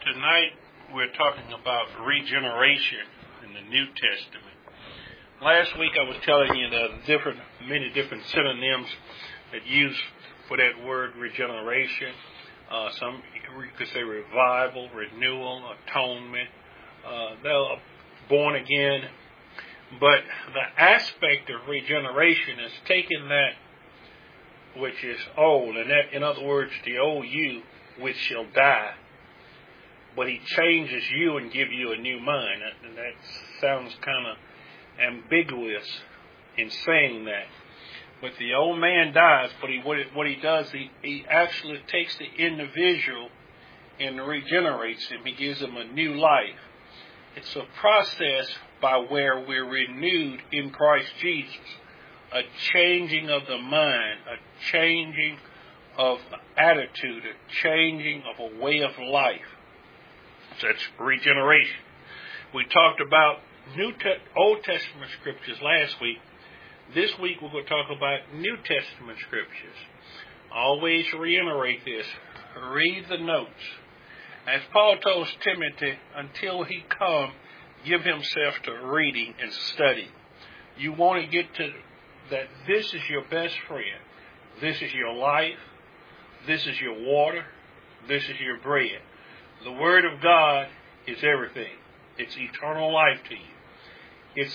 Tonight we're talking about regeneration in the New Testament. Last week I was telling you the many different synonyms that use for that word regeneration. Some you could say revival, renewal, atonement, born again. But the aspect of regeneration is taking that which is old, and that, in other words, the old you which shall die. But he changes you and give you a new mind. That sounds kind of ambiguous in saying that. But the old man dies, but what he does, he actually takes the individual and regenerates him. He gives him a new life. It's a process by where we're renewed in Christ Jesus. A changing of the mind, a changing of attitude, a changing of a way of life. That's regeneration. We talked about Old Testament scriptures last week. This week we're going to talk about New Testament scriptures. Always reiterate this. Read the notes. As Paul told Timothy, until he come, give himself to reading and study. You want to get to that this is your best friend. This is your life. This is your water. This is your bread. The Word of God is everything. It's eternal life to you. It's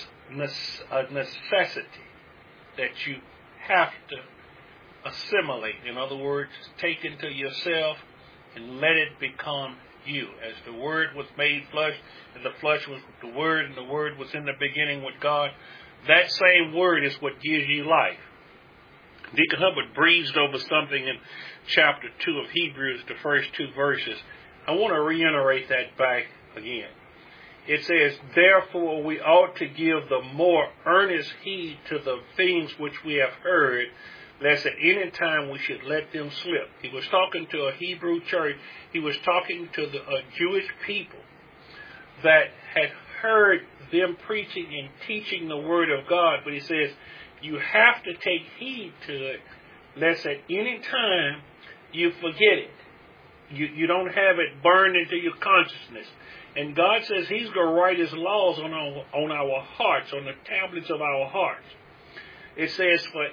a necessity that you have to assimilate. In other words, take into yourself and let it become you. As the Word was made flesh, and the flesh was the Word, and the Word was in the beginning with God, that same Word is what gives you life. Deacon Hubbard breezed over something in chapter 2 of Hebrews, the first 2 verses. I want to reiterate that back again. It says, therefore we ought to give the more earnest heed to the things which we have heard, lest at any time we should let them slip. He was talking to a Hebrew church. He was talking to the Jewish people that had heard them preaching and teaching the Word of God. But he says, you have to take heed to it, lest at any time you forget it. You don't have it burned into your consciousness. And God says He's going to write His laws on our hearts, on the tablets of our hearts. It says, for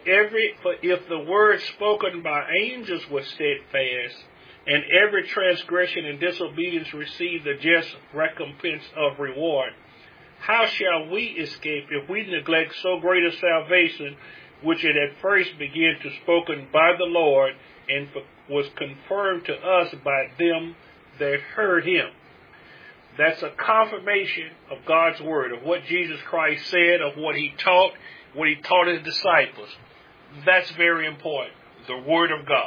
if the word spoken by angels was steadfast, and every transgression and disobedience received the just recompense of reward, how shall we escape if we neglect so great a salvation, which it at first began to spoken by the Lord, and was confirmed to us by them that heard Him? That's a confirmation of God's Word, of what Jesus Christ said, of what He taught His disciples. That's very important, the Word of God.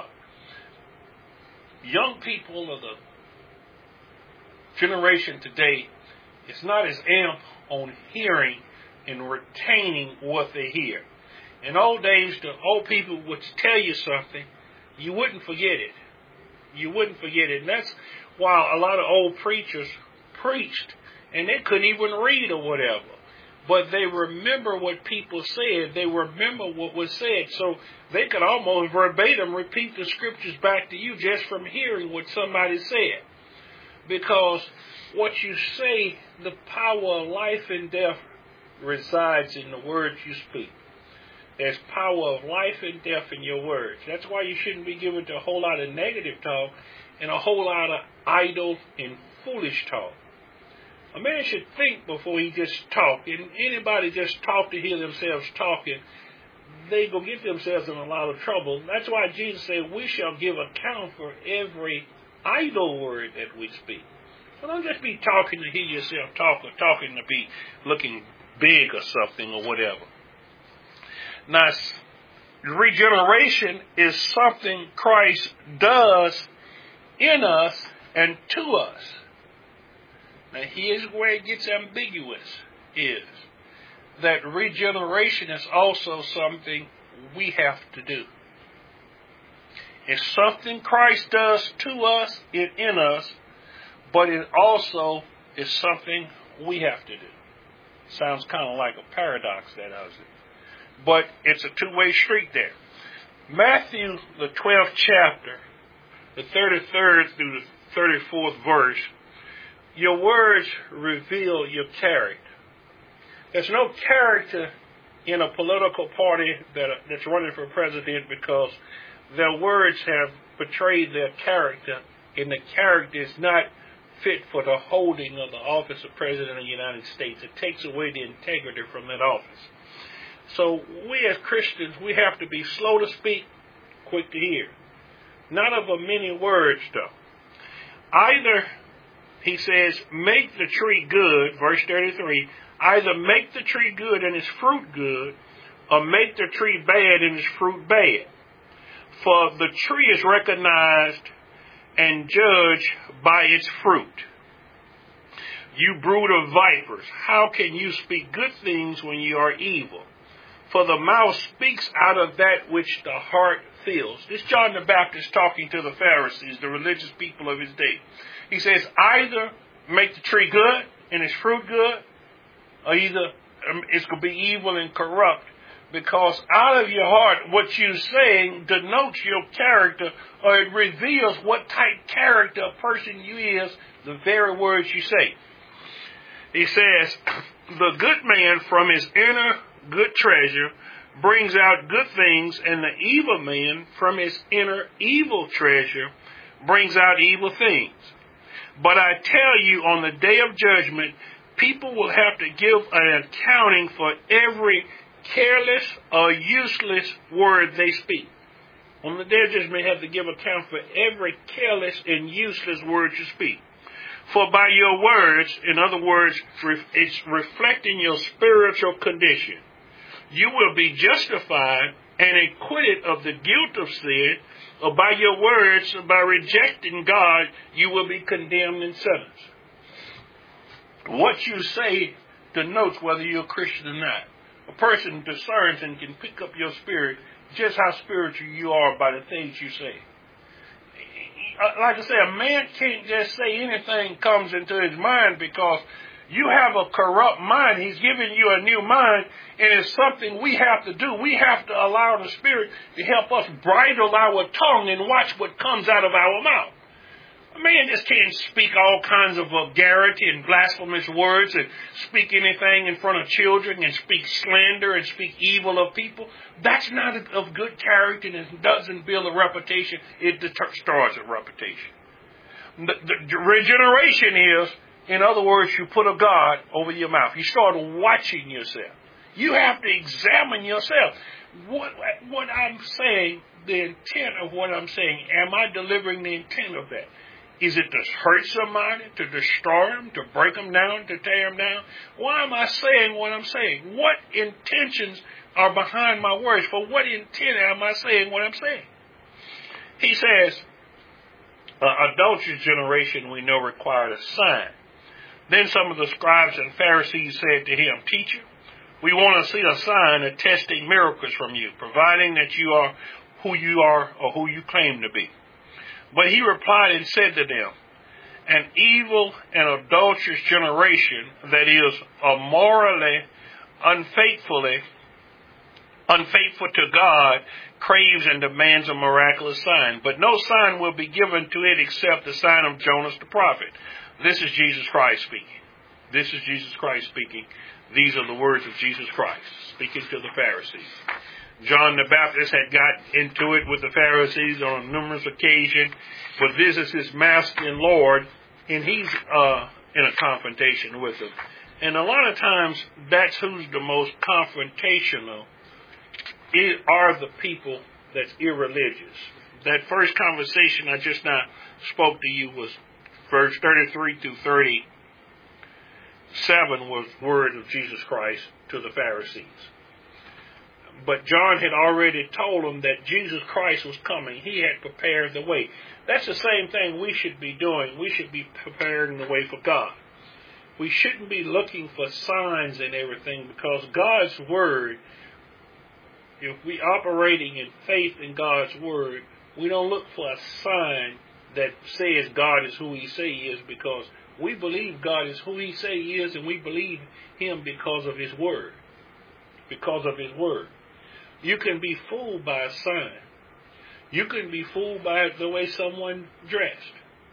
Young people of the generation today is not as amped on hearing and retaining what they hear. In old days, the old people would tell you something, you wouldn't forget it. You wouldn't forget it. And that's why a lot of old preachers preached, and they couldn't even read or whatever. But they remember what people said. They remember what was said. So they could almost verbatim repeat the scriptures back to you just from hearing what somebody said. Because what you say, the power of life and death resides in the words you speak. There's power of life and death in your words. That's why you shouldn't be given to a whole lot of negative talk and a whole lot of idle and foolish talk. A man should think before he just talk. And anybody just talk to hear themselves talking, they go get themselves in a lot of trouble. That's why Jesus said, we shall give account for every idle word that we speak. So don't just be talking to hear yourself talk, or talking to be looking big or something or whatever. Now, regeneration is something Christ does in us and to us. Now, here's where it gets ambiguous, is that regeneration is also something we have to do. It's something Christ does to us and in us, but it also is something we have to do. Sounds kind of like a paradox, that does it. But it's a two-way street there. Matthew, the 12th chapter, the 33rd through the 34th verse, Your words reveal your character. There's no character in a political party that's running for president because their words have betrayed their character, and the character is not fit for the holding of the office of President of the United States. It takes away the integrity from that office. So we as Christians, we have to be slow to speak, quick to hear. Not of a many words, though. Either, he says, make the tree good, verse 33, either make the tree good and its fruit good, or make the tree bad and its fruit bad. For the tree is recognized and judged by its fruit. You brood of vipers, how can you speak good things when you are evil? For the mouth speaks out of that which the heart feels. This is John the Baptist talking to the Pharisees, the religious people of his day. He says, either make the tree good and its fruit good, or either it's going to be evil and corrupt. Because out of your heart, what you're saying denotes your character, or it reveals what type character a person you is, the very words you say. He says, the good man from his inner good treasure brings out good things, and the evil man from his inner evil treasure brings out evil things. But I tell you, on the day of judgment, people will have to give an accounting for every careless or useless word they speak. On the day of judgment, they have to give account for every careless and useless word you speak. For by your words, in other words, it's reflecting your spiritual condition. You will be justified and acquitted of the guilt of sin, or by your words, by rejecting God, you will be condemned and sentenced. What you say denotes whether you're a Christian or not. A person discerns and can pick up your spirit just how spiritual you are by the things you say. Like I say, a man can't just say anything comes into his mind, because you have a corrupt mind. He's giving you a new mind, and it's something we have to do. We have to allow the Spirit to help us bridle our tongue and watch what comes out of our mouth. A man just can't speak all kinds of vulgarity and blasphemous words and speak anything in front of children and speak slander and speak evil of people. That's not of good character, and it doesn't build a reputation. It destroys a reputation. The regeneration is, in other words, you put a God over your mouth. You start watching yourself. You have to examine yourself. What I'm saying, the intent of what I'm saying, am I delivering the intent of that? Is it to hurt somebody, to destroy them, to break them down, to tear them down? Why am I saying what I'm saying? What intentions are behind my words? For what intent am I saying what I'm saying? He says, adulterous generation we know required a sign. Then some of the scribes and Pharisees said to him, Teacher, we want to see a sign attesting miracles from you, providing that you are or who you claim to be. But he replied and said to them, an evil and adulterous generation, that is, immorally, unfaithful to God, craves and demands a miraculous sign. But no sign will be given to it except the sign of Jonas the prophet. This is Jesus Christ speaking. This is Jesus Christ speaking. These are the words of Jesus Christ, speaking to the Pharisees. John the Baptist had got into it with the Pharisees on numerous occasions, but this is his master and Lord, and he's in a confrontation with them. And a lot of times, that's who's the most confrontational, are the people that's irreligious. That first conversation I just now spoke to you was verse 33 through 37 was word of Jesus Christ to the Pharisees. But John had already told them that Jesus Christ was coming. He had prepared the way. That's the same thing we should be doing. We should be preparing the way for God. We shouldn't be looking for signs and everything, because God's Word, if we operating in faith in God's Word, we don't look for a sign that says God is who He say He is, because we believe God is who He say He is, and we believe Him because of His Word. Because of His Word. You can be fooled by a sign. You can be fooled by the way someone dressed.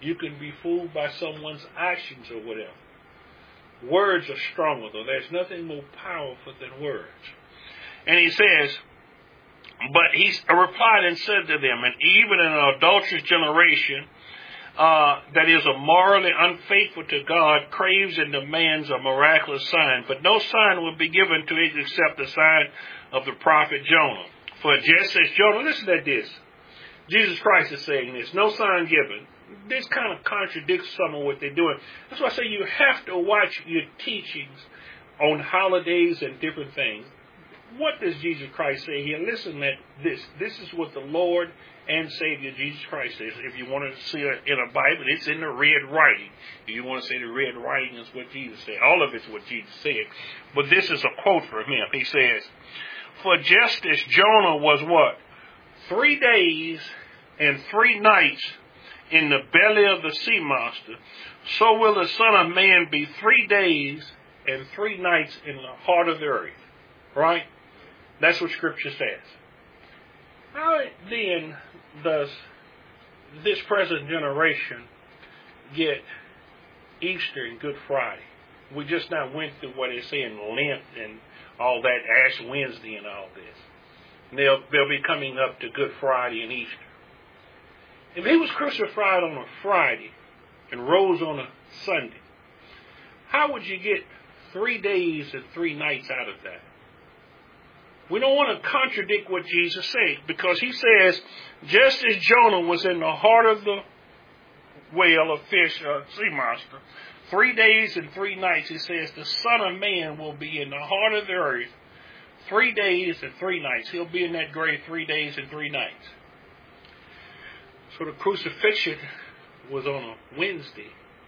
You can be fooled by someone's actions or whatever. Words are stronger, though. There's nothing more powerful than words. And he says, but he replied and said to them, and even in an adulterous generation that is morally unfaithful to God, craves and demands a miraculous sign. But no sign will be given to it except the sign of the prophet Jonah. For just as Jonah, listen to this. Jesus Christ is saying this, no sign given. This kind of contradicts some of what they're doing. That's why I say you have to watch your teachings on holidays and different things. What does Jesus Christ say here? Listen to this. This is what the Lord and Savior Jesus Christ says. If you want to see it in a Bible, it's in the red writing. If you want to say the red writing is what Jesus said. All of it's what Jesus said. But this is a quote from him. He says, for just as Jonah was what? 3 days and 3 nights in the belly of the sea monster, so will the Son of Man be 3 days and 3 nights in the heart of the earth. Right? That's what Scripture says. How then does this present generation get Easter and Good Friday? We just now went through what they say in Lent and all that, Ash Wednesday and all this. And they'll be coming up to Good Friday and Easter. If he was crucified on a Friday and rose on a Sunday, how would you get 3 days and 3 nights out of that? We don't want to contradict what Jesus said, because he says, just as Jonah was in the heart of the whale or fish or sea monster, 3 days and 3 nights, he says, the Son of Man will be in the heart of the earth 3 days and 3 nights. He'll be in that grave 3 days and 3 nights. So the crucifixion was on a Wednesday.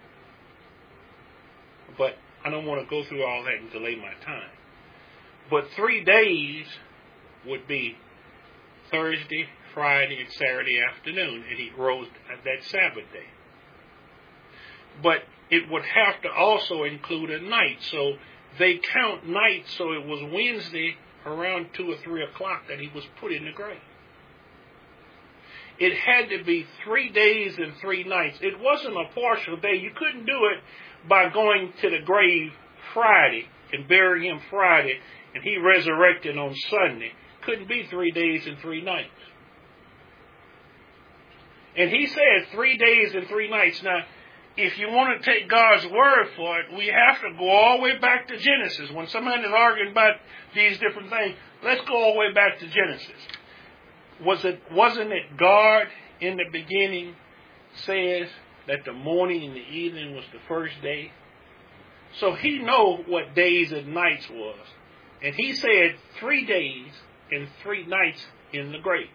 But I don't want to go through all that and delay my time. But 3 days would be Thursday, Friday, and Saturday afternoon, and he rose that Sabbath day. But it would have to also include a night. So they count nights, so it was Wednesday around 2 or 3 o'clock that he was put in the grave. It had to be 3 days and 3 nights. It wasn't a partial day. You couldn't do it by going to the grave Friday and burying him Friday, and he resurrected on Sunday. Couldn't be 3 days and 3 nights. And he said 3 days and 3 nights. Now, if you want to take God's word for it, we have to go all the way back to Genesis. When somebody is arguing about these different things, let's go all the way back to Genesis. Wasn't it God in the beginning says that the morning and the evening was the first day? So he know what days and nights was. And he said 3 days and 3 nights in the grave.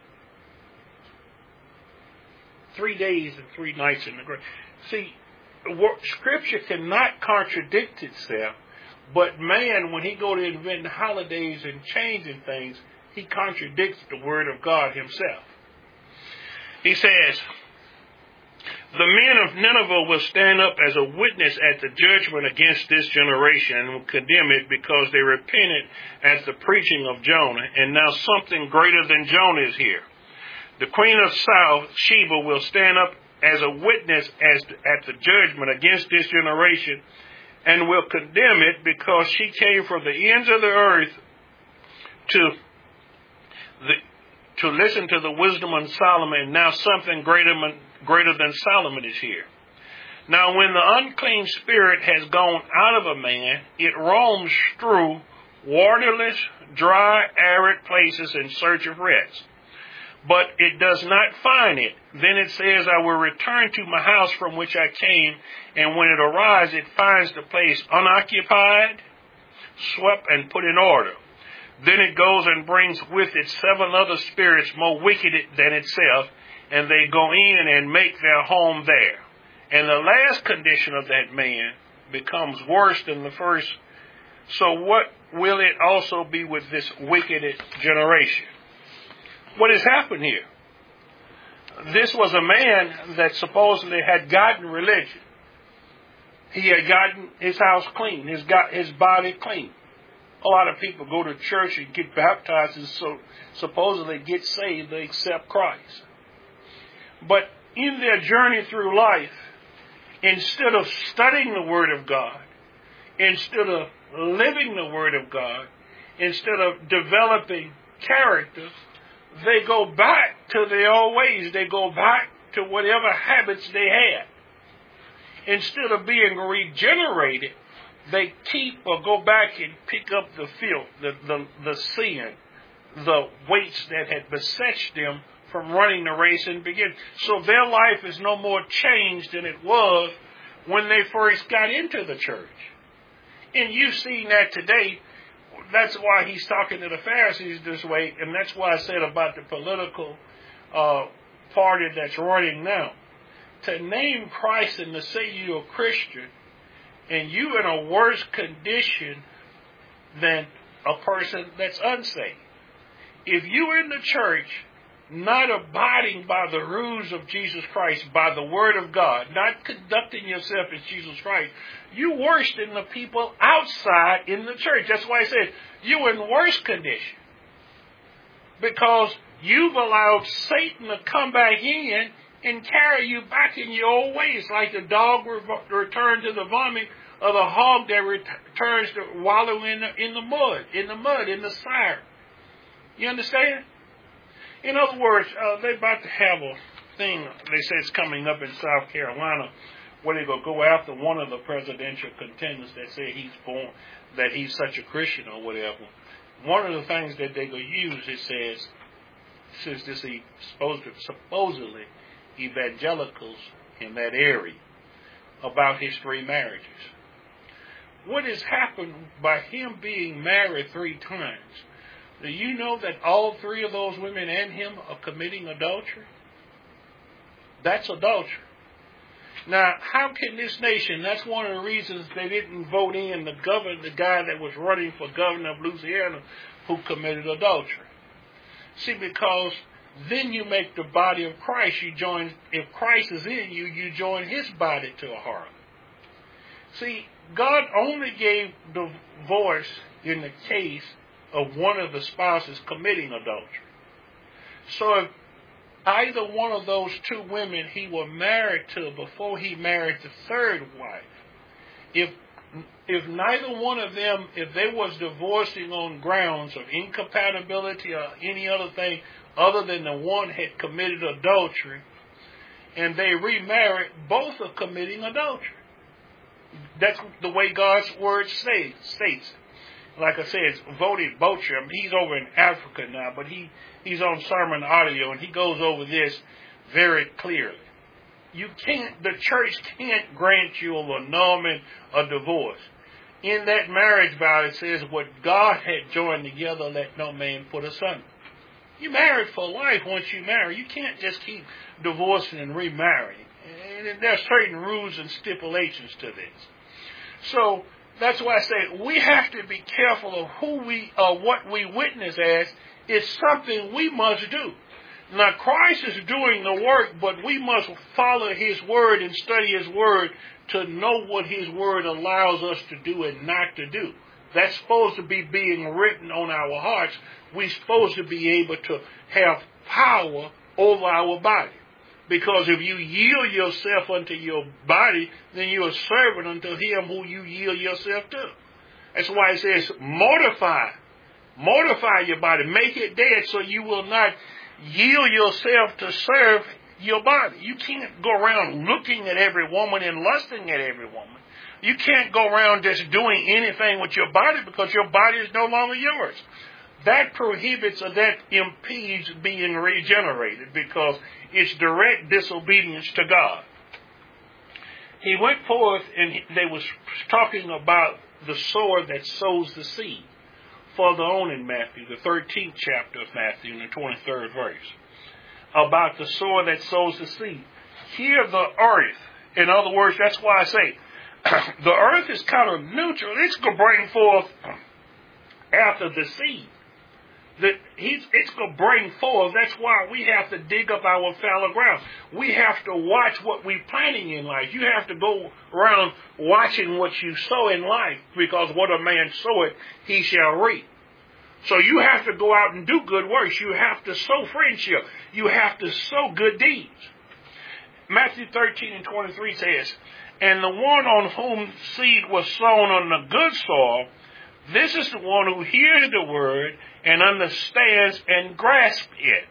3 days and 3 nights in the grave. See, Scripture cannot contradict itself, but man, when he go to invent holidays and changing things, he contradicts the Word of God himself. He says, the men of Nineveh will stand up as a witness at the judgment against this generation and will condemn it because they repented at the preaching of Jonah, and now something greater than Jonah is here. The queen of South, Sheba, will stand up as a witness at the judgment against this generation and will condemn it because she came from the ends of the earth to listen to the wisdom of Solomon, and now something greater than Solomon is here. Now when the unclean spirit has gone out of a man, it roams through waterless, dry, arid places in search of rest. But it does not find it. Then it says, I will return to my house from which I came, and when it arrives, it finds the place unoccupied, swept, and put in order. Then it goes and brings with it 7 other spirits more wicked than itself, and they go in and make their home there. And the last condition of that man becomes worse than the first. So what will it also be with this wicked generation? What has happened here? This was a man that supposedly had gotten religion. He had gotten his house clean, his body clean. A lot of people go to church and get baptized and so supposedly get saved, they accept Christ. But in their journey through life, instead of studying the Word of God, instead of living the Word of God, instead of developing character, they go back to their old ways. They go back to whatever habits they had. Instead of being regenerated, they keep or go back and pick up the filth, the sin, the weights that had beset them from running the race and begin. So their life is no more changed than it was when they first got into the church. And you've seen that today. That's why he's talking to the Pharisees this way, and that's why I said about the political party that's running now. To name Christ and to say you're a Christian, and you in a worse condition than a person that's unsaved. If you're in the church not abiding by the rules of Jesus Christ, by the Word of God, not conducting yourself as Jesus Christ, you're worse than the people outside in the church. That's why I said you're in worse condition. Because you've allowed Satan to come back in and carry you back in your old ways, like the dog returned to the vomit, or the hog that returns to wallow in the mud, in the sire. You understand? In other words, they're about to have a thing, they say it's coming up in South Carolina, where they're going to go after one of the presidential contenders that say that he's such a Christian or whatever. One of the things that they're going to use, it says, since this is supposedly evangelicals in that area, about his 3 marriages. What has happened by him being married 3 times? Do you know that all 3 of those women and him are committing adultery? That's adultery. Now, how can this nation, that's one of the reasons they didn't vote in the guy that was running for governor of Louisiana who committed adultery. See, because then you make the body of Christ, if Christ is in you, you join his body to a harlot. See, God only gave divorce in the case of one of the spouses committing adultery. So if either one of those 2 women he was married to before he married the 3rd wife, if neither one of them, if they was divorcing on grounds of incompatibility or any other thing other than the one had committed adultery, and they remarried, both are committing adultery. That's the way God's word states. Like I said, it's Voddie Boucher. I mean, he's over in Africa now, but he's on sermon audio, and he goes over this very clearly. The church can't grant you an annulment or divorce. In that marriage vow, it says, what God had joined together, let no man put asunder. You're married for life once you marry. You can't just keep divorcing and remarrying. And there are certain rules and stipulations to this. So that's why I say we have to be careful of what we witness as. It's something we must do. Now, Christ is doing the work, but we must follow his word and study his word to know what his word allows us to do and not to do. That's supposed to be being written on our hearts. We're supposed to be able to have power over our body. Because if you yield yourself unto your body, then you're a servant unto him who you yield yourself to. That's why it says mortify. Mortify your body. Make it dead so you will not yield yourself to serve your body. You can't go around looking at every woman and lusting at every woman. You can't go around just doing anything with your body because your body is no longer yours. That prohibits or that impedes being regenerated because it's direct disobedience to God. He went forth and they was talking about the sower that sows the seed. Further on in Matthew, the 13th chapter of Matthew, in the 23rd verse, about the sower that sows the seed. Here the earth, in other words, that's why I say, the earth is kind of neutral. It's going to bring forth after the seed. It's going to bring forth. That's why we have to dig up our fallow ground. We have to watch what we're planting in life. You have to go around watching what you sow in life, because what a man soweth, he shall reap. So you have to go out and do good works. You have to sow friendship. You have to sow good deeds. Matthew 13 and 23 says, And the one on whom seed was sown on the good soil, this is the one who hears the word and understands and grasps it.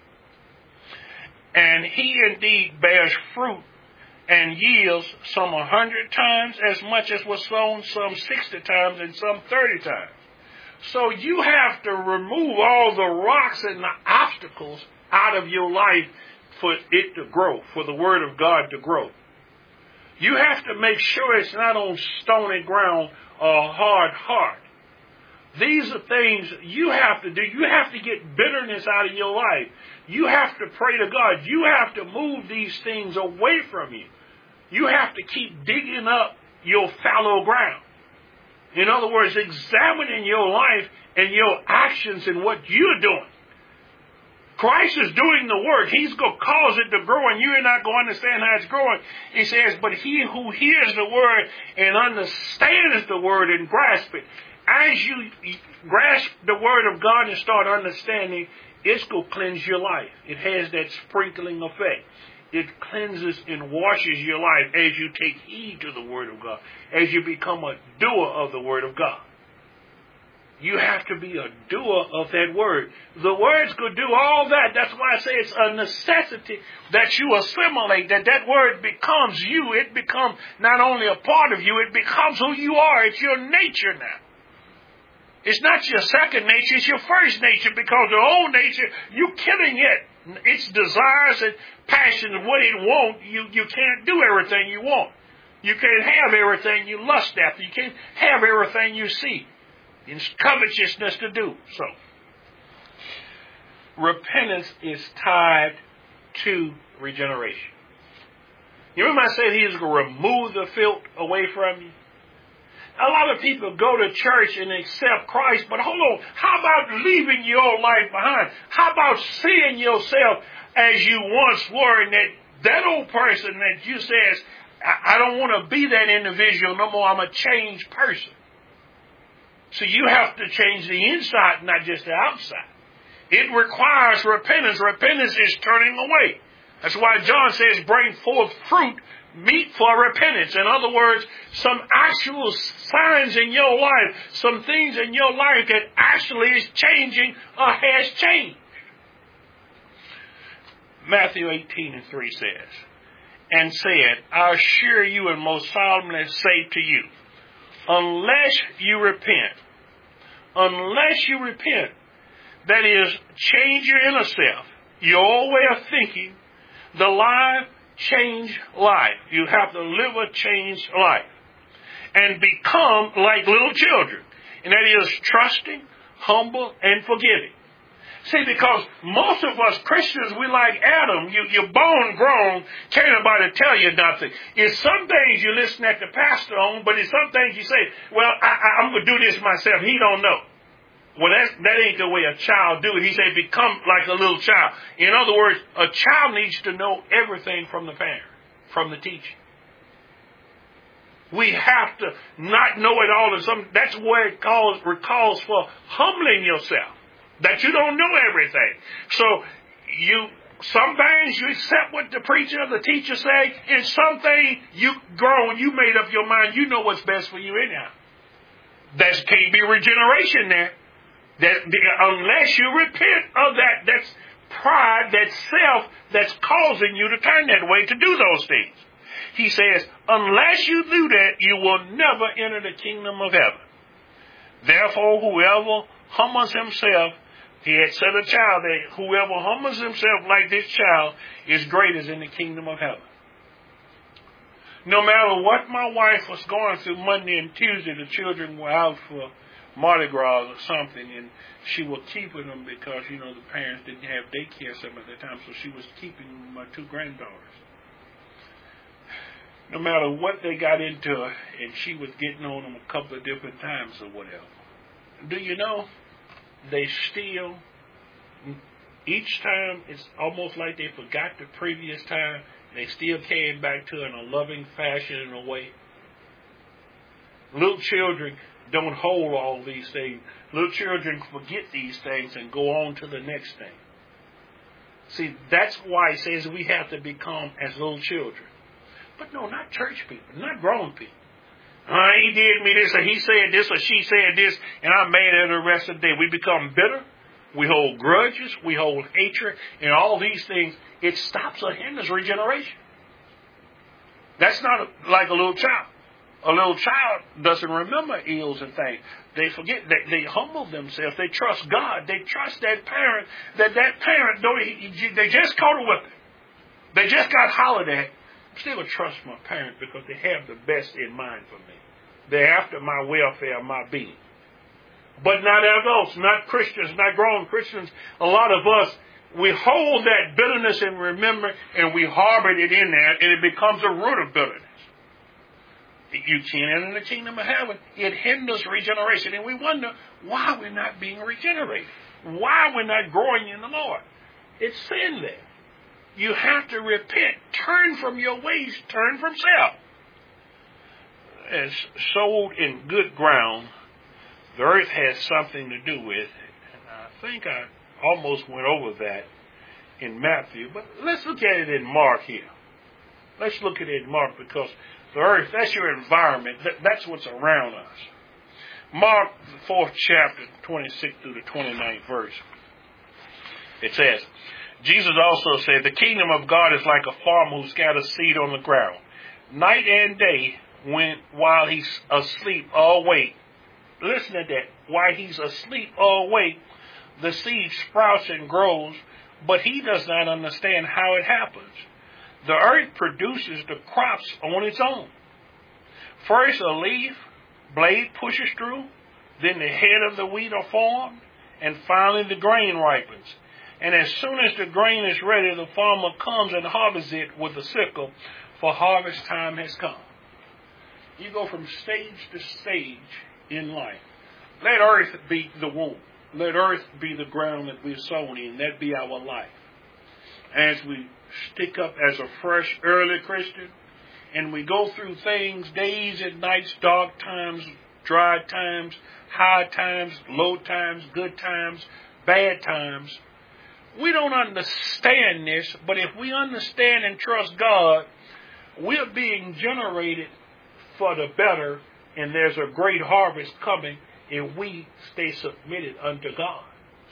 And he indeed bears fruit and yields some 100 times as much as was sown, some 60 times, and some 30 times. So you have to remove all the rocks and the obstacles out of your life for it to grow, for the word of God to grow. You have to make sure it's not on stony ground or hard heart. These are things you have to do. You have to get bitterness out of your life. You have to pray to God. You have to move these things away from you. You have to keep digging up your fallow ground. In other words, examining your life and your actions and what you're doing. Christ is doing the work. He's going to cause it to grow, and you're not going to understand how it's growing. He says, but he who hears the word and understands the word and grasps it, as you grasp the word of God and start understanding, it's going to cleanse your life. It has that sprinkling effect. It cleanses and washes your life as you take heed to the word of God, as you become a doer of the word of God. You have to be a doer of that word. The word's going to do all that. That's why I say it's a necessity that you assimilate, that word becomes you. It becomes not only a part of you, it becomes who you are. It's your nature now. It's not your second nature, it's your first nature, because the old nature, you're killing it. Its desires and passions, what it wants, you can't do everything you want. You can't have everything you lust after. You can't have everything you see. It's covetousness to do. So, repentance is tied to regeneration. You remember I said he's going to remove the filth away from you? A lot of people go to church and accept Christ, but hold on. How about leaving your old life behind? How about seeing yourself as you once were, and that old person that you says, I don't want to be that individual no more. I'm a changed person. So you have to change the inside, not just the outside. It requires repentance. Repentance is turning away. That's why John says, bring forth fruit, meet for repentance. In other words, some actual signs in your life, some things in your life that actually is changing or has changed. Matthew 18:3 says, and said, I assure you and most solemnly say to you, unless you repent, that is, change your inner self, your old way of thinking, the life, change life. You have to live a changed life and become like little children. And that is trusting, humble, and forgiving. See, because most of us Christians, we like Adam. You're bone grown, can't nobody tell you nothing. It's some things you listen at the pastor on, but it's some things you say, well, I'm going to do this myself. He don't know. Well, that ain't the way a child do it. He said, become like a little child. In other words, a child needs to know everything from the parent, from the teacher. We have to not know it all. That's where it recalls for humbling yourself, that you don't know everything. So sometimes you accept what the preacher or the teacher say, and something you grown, you made up your mind, you know what's best for you anyhow. That can't be regeneration there. Unless you repent of that's pride, that self that's causing you to turn that way to do those things. He says, unless you do that, you will never enter the kingdom of heaven. Therefore, whoever humbles himself, he had said a child that whoever humbles himself like this child is greatest in the kingdom of heaven. No matter what my wife was going through Monday and Tuesday, the children were out for Mardi Gras or something, and she was keeping them because, the parents didn't have daycare some at the time, so she was keeping my two granddaughters. No matter what they got into, and she was getting on them a couple of different times or whatever. Do you know, they still, each time, it's almost like they forgot the previous time, they still came back to it in a loving fashion in a way. Little children don't hold all these things. Little children forget these things and go on to the next thing. See, that's why it says we have to become as little children. But no, not church people, not grown people. He did me this, or he said this, or she said this, and I'm mad at the rest of the day. We become bitter. We hold grudges. We hold hatred. And all these things, it stops or hinders regeneration. That's not like a little child. A little child doesn't remember ills and things. They forget. They humble themselves. They trust God. They trust that parent. That parent, though they just caught a whipping. They just got hollered at. I'm still going to trust my parent because they have the best in mind for me. They're after my welfare, my being. But not adults, not Christians, not grown Christians. A lot of us, we hold that bitterness and remember, and we harbor it in there, and it becomes a root of bitterness. You can't enter the kingdom of heaven. It hinders regeneration, and we wonder why we're not being regenerated, why we're not growing in the Lord. It's sin there. You have to repent. Turn from your ways. Turn from self. As sowed in good ground, the earth has something to do with it. And I think I almost went over that in Matthew. But let's look at it in Mark here. Let's look at it in Mark because the earth, that's your environment. That's what's around us. Mark, the 4th chapter, 26 through the 29th verse. It says, Jesus also said, the kingdom of God is like a farmer who scatters seed on the ground. Night and day, while he's asleep or awake. Listen to that. While he's asleep or awake, the seed sprouts and grows, but he does not understand how it happens. The earth produces the crops on its own. First a leaf, blade pushes through, then the head of the wheat are formed, and finally the grain ripens. And as soon as the grain is ready, the farmer comes and harvests it with a sickle, for harvest time has come. You go from stage to stage in life. Let earth be the womb. Let earth be the ground that we're sown in. That be our life. As we stick up as a fresh, early Christian, and we go through things, days and nights, dark times, dry times, high times, low times, good times, bad times. We don't understand this, but if we understand and trust God, we're being generated for the better, and there's a great harvest coming if we stay submitted unto God.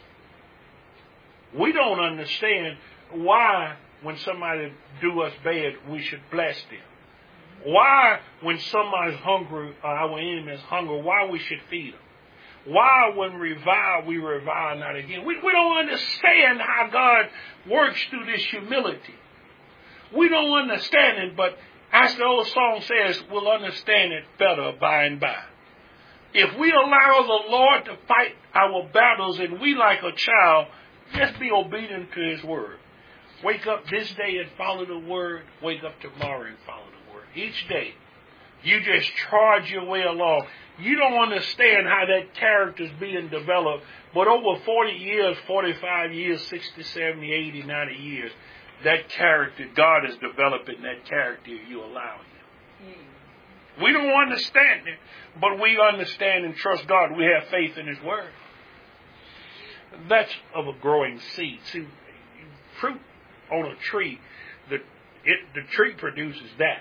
We don't understand why when somebody do us bad, we should bless them. Why when somebody's hungry, or our enemy is hungry, why we should feed them. Why when we revile not again. We don't understand how God works through this humility. We don't understand it, but as the old song says, we'll understand it better by and by. If we allow the Lord to fight our battles and we like a child, just be obedient to his word. Wake up this day and follow the word. Wake up tomorrow and follow the word. Each day, you just charge your way along. You don't understand how that character is being developed, but over 40 years, 45 years, 60, 70, 80, 90 years, that character, God is developing that character if you allow him. We don't understand it, but we understand and trust God. We have faith in his word. That's of a growing seed. See, fruit on a tree, the tree produces that.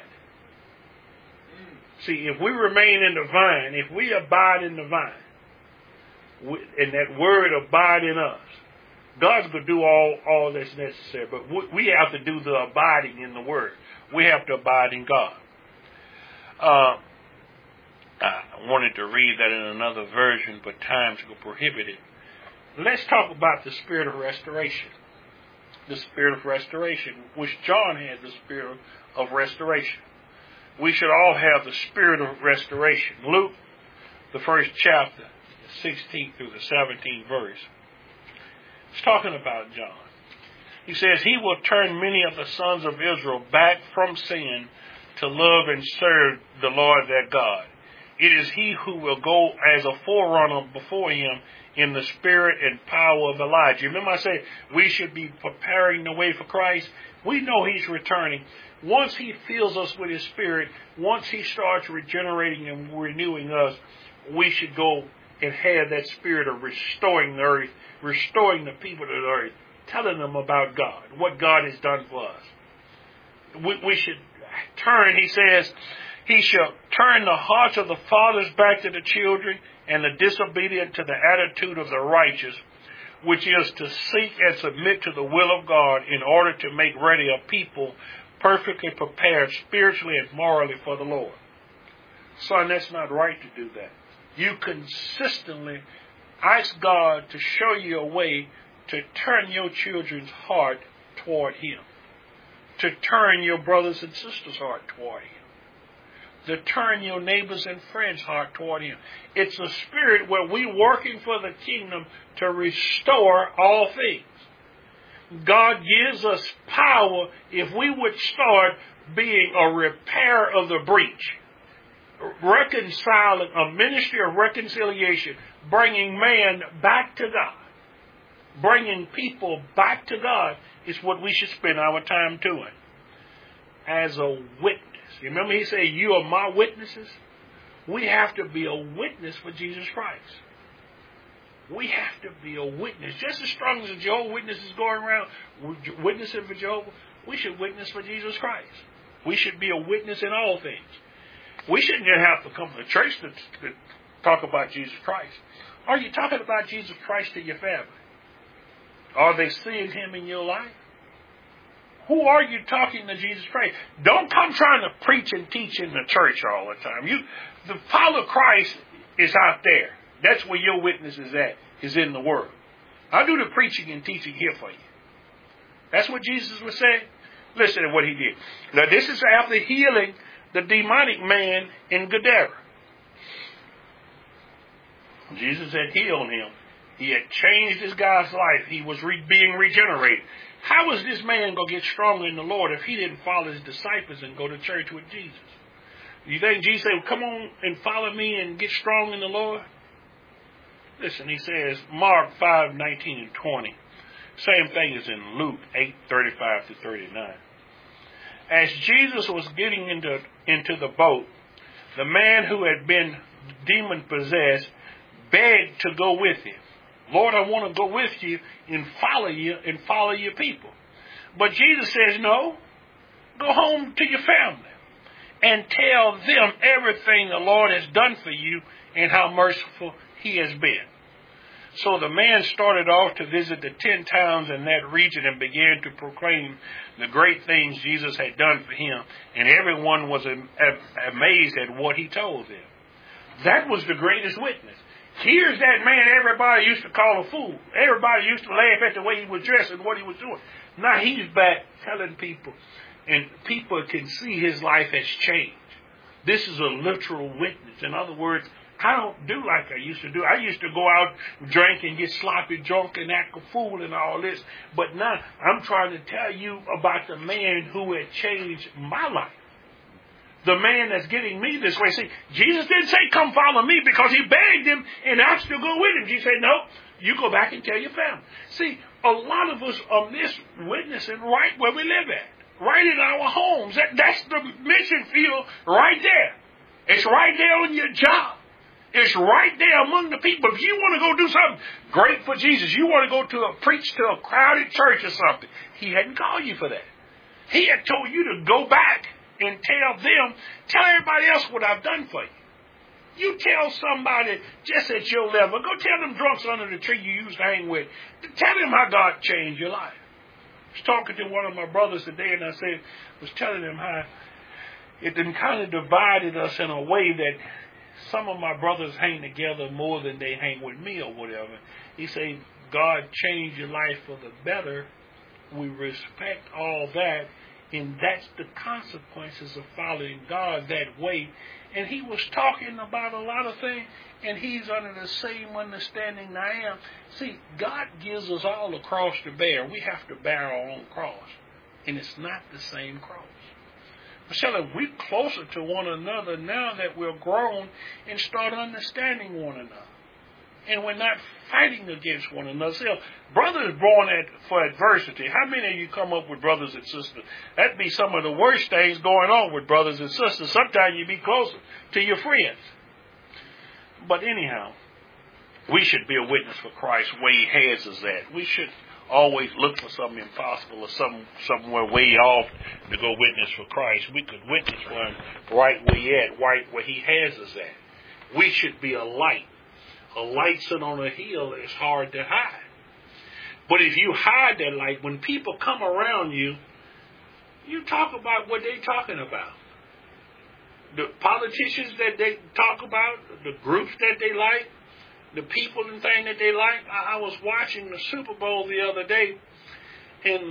See, if we remain in the vine, if we abide in the vine, and that word abide in us, God's going to do all that's necessary. But we have to do the abiding in the word. We have to abide in God. I wanted to read that in another version, but times will prohibit it. Let's talk about the spirit of restoration. The spirit of restoration, which John had the spirit of restoration. We should all have the spirit of restoration. Luke, the 1st chapter, 16th through the 17th verse. It's talking about John. He says, he will turn many of the sons of Israel back from sin to love and serve the Lord their God. It is he who will go as a forerunner before him in the spirit and power of Elijah. Remember I said we should be preparing the way for Christ. We know he's returning. Once he fills us with his spirit, once he starts regenerating and renewing us, we should go and have that spirit of restoring the earth, restoring the people to the earth, telling them about God, what God has done for us. We should he says, he shall turn the hearts of the fathers back to the children and the disobedient to the attitude of the righteous, which is to seek and submit to the will of God in order to make ready a people perfectly prepared spiritually and morally for the Lord. Son, that's not right to do that. You consistently ask God to show you a way to turn your children's heart toward Him, to turn your brothers and sisters' heart toward Him, to turn your neighbors and friends' heart toward Him. It's a spirit where we're working for the kingdom to restore all things. God gives us power if we would start being a repair of the breach, reconciling, a ministry of reconciliation, bringing man back to God, bringing people back to God is what we should spend our time doing as a witness. You remember he said, you are my witnesses? We have to be a witness for Jesus Christ. We have to be a witness. Just as strong as the Jehovah's Witnesses going around witnessing for Jehovah, we should witness for Jesus Christ. We should be a witness in all things. We shouldn't just have to come to church to talk about Jesus Christ. Are you talking about Jesus Christ to your family? Are they seeing Him in your life? Who are you talking to Jesus Christ? Don't come trying to preach and teach in the church all the time. The follow Christ is out there. That's where your witness is at, is in the Word. I'll do the preaching and teaching here for you. That's what Jesus was saying. Listen to what He did. Now this is after healing the demonic man in Gadara. Jesus had healed him. He had changed this guy's life. He was being regenerated. How was this man going to get stronger in the Lord if he didn't follow his disciples and go to church with Jesus? You think Jesus said, well, come on and follow me and get strong in the Lord? Listen, he says, Mark 5:19 and 20. Same thing as in Luke 8:35 to 39. As Jesus was getting into the boat, the man who had been demon-possessed begged to go with him. Lord, I want to go with you and follow your people. But Jesus says, no, go home to your family and tell them everything the Lord has done for you and how merciful He has been. So the man started off to visit the 10 towns in that region and began to proclaim the great things Jesus had done for him. And everyone was amazed at what he told them. That was the greatest witness. Here's that man everybody used to call a fool. Everybody used to laugh at the way he was dressed and what he was doing. Now he's back telling people, and people can see his life has changed. This is a literal witness. In other words, I don't do like I used to do. I used to go out, drink, and get sloppy drunk and act a fool and all this. But now I'm trying to tell you about the man who had changed my life. The man that's getting me this way. See, Jesus didn't say, come follow me, because he begged him and asked to go with him. Jesus said, no, you go back and tell your family. See, a lot of us are witnessing right where we live at, right in our homes. That's the mission field right there. It's right there on your job. It's right there among the people. If you want to go do something great for Jesus, you want to go to preach to a crowded church or something, He hadn't called you for that. He had told you to go back and tell everybody else what I've done for you. You tell somebody just at your level, go tell them drunks under the tree you used to hang with, tell them how God changed your life. I was talking to one of my brothers today, and I was telling him how it then kind of divided us in a way that some of my brothers hang together more than they hang with me or whatever. He said, God changed your life for the better. We respect all that. And that's the consequences of following God that way. And he was talking about a lot of things, and he's under the same understanding that I am. See, God gives us all a cross to bear. We have to bear our own cross. And it's not the same cross. But we're closer to one another now that we're grown and start understanding one another. And we're not fighting against one another. See, brothers born for adversity. How many of you come up with brothers and sisters? That'd be some of the worst things going on with brothers and sisters. Sometimes you be closer to your friends. But anyhow, we should be a witness for Christ where He has us at. We should always look for something impossible or somewhere way off to go witness for Christ. We could witness for Him right where He at, right where He has us at. We should be a light. A light set on a hill is hard to hide. But if you hide that light, when people come around you, you talk about what they're talking about. The politicians that they talk about, the groups that they like, the people and things that they like. I was watching the Super Bowl the other day, and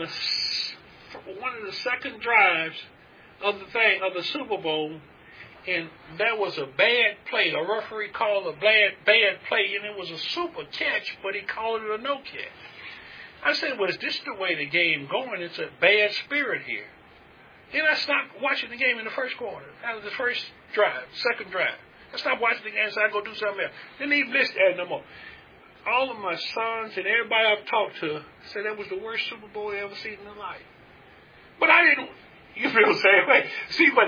one of the second drives of the Super Bowl, and there was a bad play. A referee called a bad play, and it was a super catch, but he called it a no catch. I said, well, is this the way the game going? It's a bad spirit here. Then I stopped watching the game in the first quarter. That was the first drive, second drive. I stopped watching the game, so I go do something else. Didn't even listen to it no more. All of my sons and everybody I've talked to said that was the worst Super Bowl they ever seen in their life. But I didn't. You feel the same way. See, but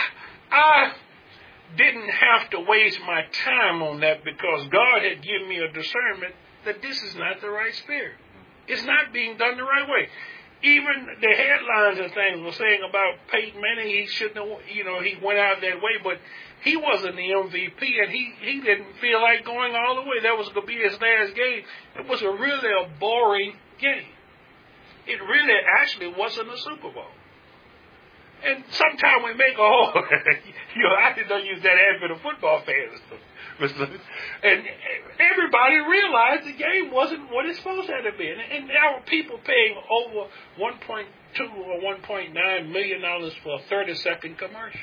I didn't have to waste my time on that because God had given me a discernment that this is not the right spirit. It's not being done the right way. Even the headlines and things were saying about Peyton Manning, he shouldn't have, he went out that way, but he wasn't the MVP, and he didn't feel like going all the way. That was going to be his last game. It was really a boring game. It really actually wasn't a Super Bowl. And sometimes we make a whole, I didn't use that ad for the football fans. And everybody realized the game wasn't what it's supposed to have been. And there were people paying over $1.2 or $1.9 million for a 30-second commercial.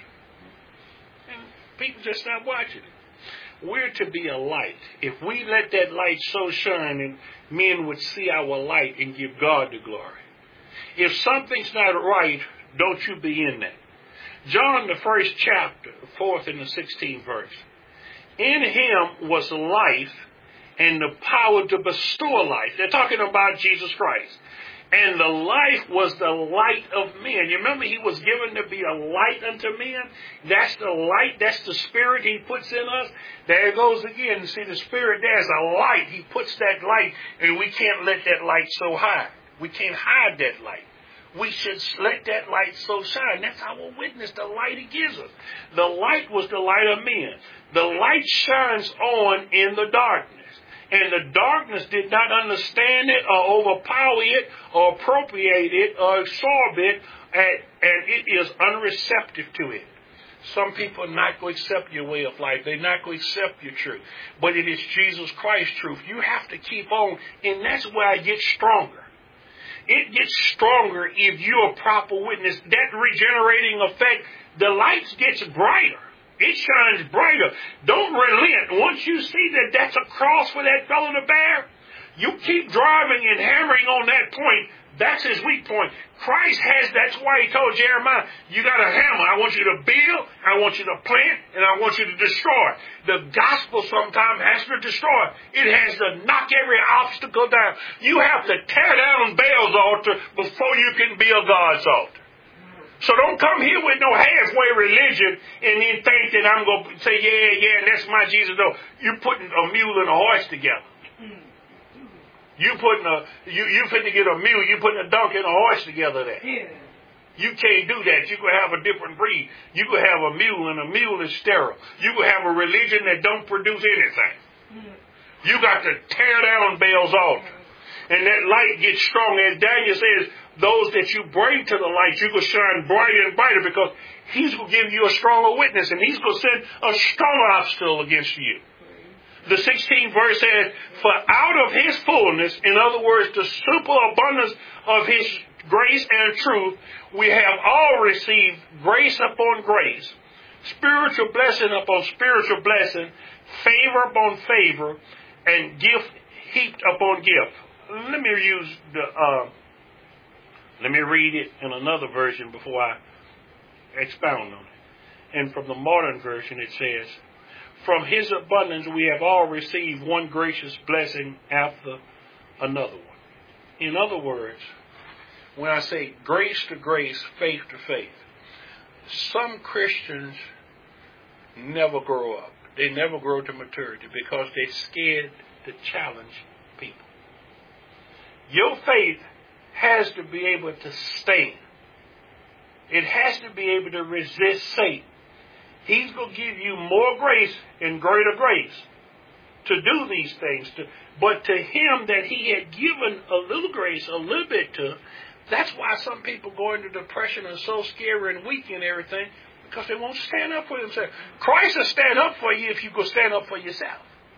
And people just stopped watching it. We're to be a light. If we let that light so shine, and men would see our light and give God the glory. If something's not right, don't you be in that. John, the first chapter, 4th and the 16th verse. In Him was life and the power to bestow life. They're talking about Jesus Christ. And the life was the light of men. You remember He was given to be a light unto men? That's the light. That's the Spirit He puts in us. There it goes again. See, the Spirit, there's a light. He puts that light, and we can't let that light so hide. We can't hide that light. We should let that light so shine. That's our witness, the light He gives us. The light was the light of men. The light shines on in the darkness. And the darkness did not understand it or overpower it or appropriate it or absorb it. And it is unreceptive to it. Some people are not going to accept your way of life. They're not going to accept your truth. But it is Jesus Christ's truth. You have to keep on. And that's where it gets stronger. It gets stronger if you're a proper witness. That regenerating effect, the light gets brighter. It shines brighter. Don't relent. Once you see that that's a cross for that fellow to bear, you keep driving and hammering on that point. That's his weak point. Christ has, that's why He told Jeremiah, you got a hammer. I want you to build, I want you to plant, and I want you to destroy. The gospel sometimes has to destroy. It has to knock every obstacle down. You have to tear down Baal's altar before you can build God's altar. So don't come here with no halfway religion and then think that I'm going to say, yeah, and that's my Jesus. No, you're putting a mule and a horse together. You finna get a mule, you putting a donkey and a horse together there. Yeah. You can't do that. You could have a different breed. You could have a mule, and a mule is sterile. You could have a religion that don't produce anything. You got to tear down Baal's altar. And that light gets strong. As Daniel says, those that you bring to the light, you will shine brighter and brighter because He's going to give you a stronger witness, and He's going to send a stronger obstacle against you. The 16th verse says, for out of His fullness, in other words, the superabundance of His grace and truth, we have all received grace upon grace, spiritual blessing upon spiritual blessing, favor upon favor, and gift heaped upon gift. Let me read it in another version before I expound on it. And from the modern version it says, from His abundance we have all received one gracious blessing after another one. In other words, when I say grace to grace, faith to faith, some Christians never grow up. They never grow to maturity because they're scared to challenge people. Your faith has to be able to stand. It has to be able to resist Satan. He's going to give you more grace and greater grace to do these things. But to him that he had given a little grace, a little bit to, that's why some people go into depression and so scary and weak and everything, because they won't stand up for themselves. Christ will stand up for you if you go stand up for yourself.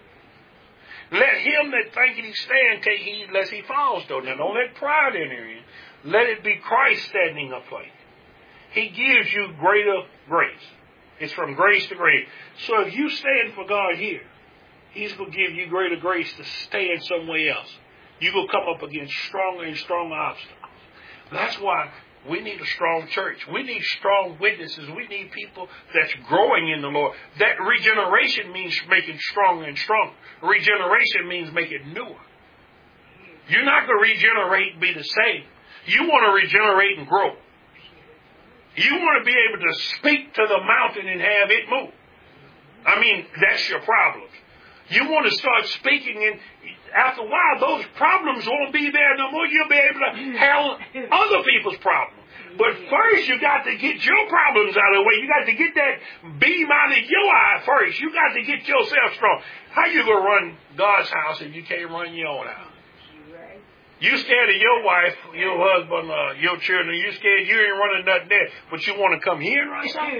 Let him that thinketh he stand take heed lest he falls, though. Now, don't let pride enter in. Let it be Christ standing up for you. He gives you greater grace. It's from grace to grace. So if you stand for God here, he's going to give you greater grace to stand somewhere else. You're going to come up against stronger and stronger obstacles. That's why we need a strong church. We need strong witnesses. We need people that's growing in the Lord. That regeneration means making stronger and stronger. Regeneration means making newer. You're not going to regenerate and be the same. You want to regenerate and grow. You want to be able to speak to the mountain and have it move. I mean, that's your problems. You want to start speaking, and after a while, those problems won't be there no more. You'll be able to handle other people's problems. But first, you got to get your problems out of the way. You got to get that beam out of your eye first. You got to get yourself strong. How you going to run God's house if you can't run your own house? You scared of your wife, your husband, your children. You scared you ain't running nothing there, but you want to come here and run something?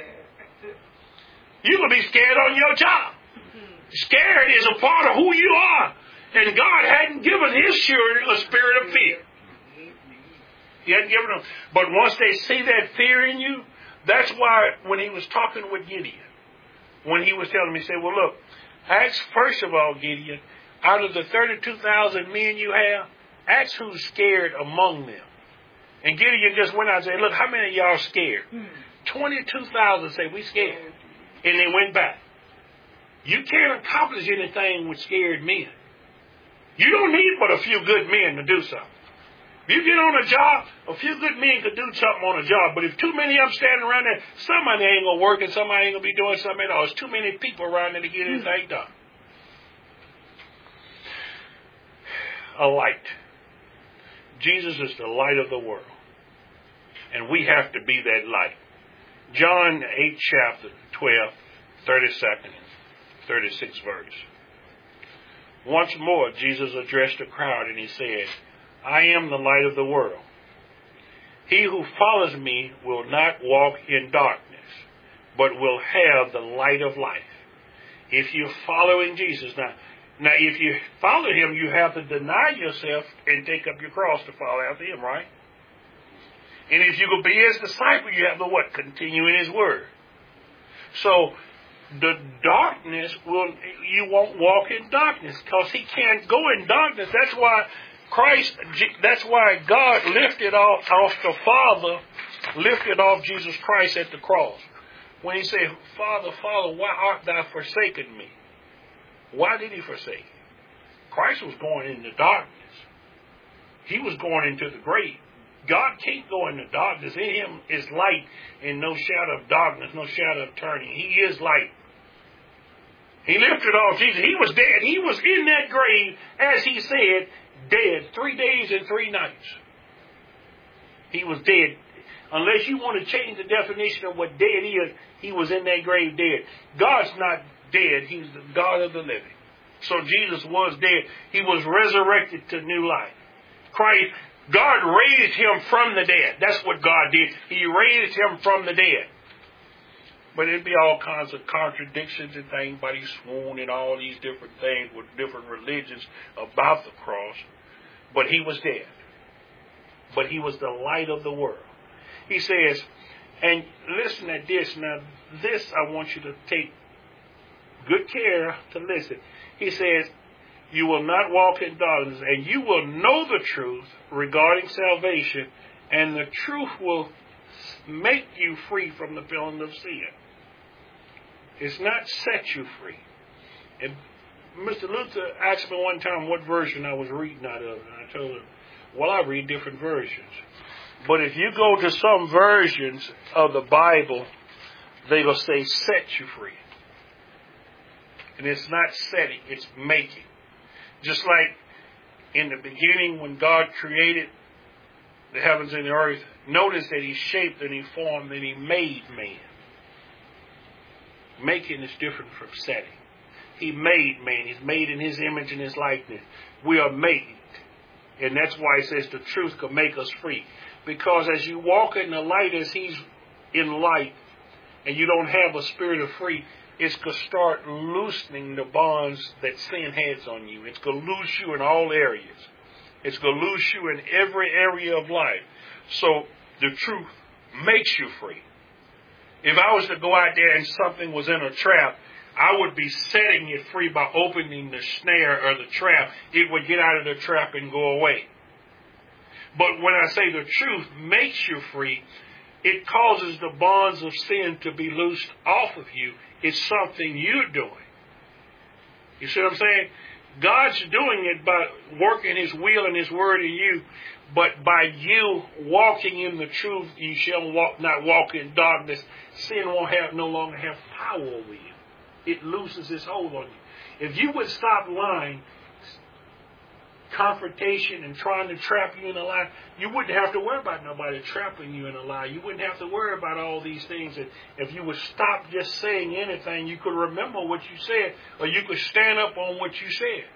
You're going to be scared on your job. Scared is a part of who you are. And God hadn't given his children a spirit of fear. He hadn't given them. But once they see that fear in you, that's why when he was talking with Gideon, when he was telling me, he said, well, look, ask first of all, Gideon, out of the 32,000 men you have, ask who's scared among them. And Gideon just went out and said, look, how many of y'all scared? 22,000 say, we scared. And they went back. You can't accomplish anything with scared men. You don't need but a few good men to do something. If you get on a job, a few good men could do something on a job. But if too many of them standing around there, somebody ain't going to work and somebody ain't going to be doing something at all. There's too many people around there to get anything done. A light. Jesus is the light of the world. And we have to be that light. John 8 chapter 12, 32nd and 36th verse. Once more, Jesus addressed the crowd and he said, I am the light of the world. He who follows me will not walk in darkness, but will have the light of life. If you're following Jesus, now if you follow him, you have to deny yourself and take up your cross to follow after him, right? And if you're going to be his disciple, you have to what? Continue in his word. So the darkness you won't walk in darkness because he can't go in darkness. That's why God lifted off the Father, lifted off Jesus Christ at the cross. When he said, Father, Father, why art thou forsaken me? Why did he forsake him? Christ was going into darkness. He was going into the grave. God can't go into darkness. In him is light and no shadow of darkness, no shadow of turning. He is light. He lifted off Jesus. He was dead. He was in that grave, as he said, dead 3 days and 3 nights. He was dead. Unless you want to change the definition of what dead is, he was in that grave dead. God's not dead. He's the God of the living. So Jesus was dead. He was resurrected to new life. God raised him from the dead. That's what God did. He raised him from the dead. But it'd be all kinds of contradictions and things. But he swooned and all these different things with different religions about the cross. But he was dead. But he was the light of the world. He says, and listen at this. Now, this I want you to take good care to listen. He says, you will not walk in darkness, and you will know the truth regarding salvation, and the truth will make you free from the feeling of sin. It's not set you free. And Mr. Luther asked me one time what version I was reading out of, and I told him, well, I read different versions. But if you go to some versions of the Bible, they will say set you free. And it's not setting, it's making. Just like In the beginning, when God created the heavens and the earth, notice that He shaped and He formed and He made man. Making is different from setting. He made man. He's made in His image and His likeness. We are made. And that's why He says the truth can make us free. Because as you walk in the light as He's in light, and you don't have a spirit of free, it's going to start loosening the bonds that sin has on you. It's going to loose you in all areas. It's going to loose you in every area of life. So the truth makes you free. If I was to go out there and something was in a trap, I would be setting it free by opening the snare or the trap. It would get out of the trap and go away. But when I say the truth makes you free, it causes the bonds of sin to be loosed off of you. It's something you're doing. You see what I'm saying? God's doing it by working His will and His word in you. But by you walking in the truth, you shall not walk in darkness. Sin won't no longer have power over you. It loses its hold on you. If you would stop lying, confrontation and trying to trap you in a lie, you wouldn't have to worry about nobody trapping you in a lie. You wouldn't have to worry about all these things. And if you would stop just saying anything, you could remember what you said, or you could stand up on what you said.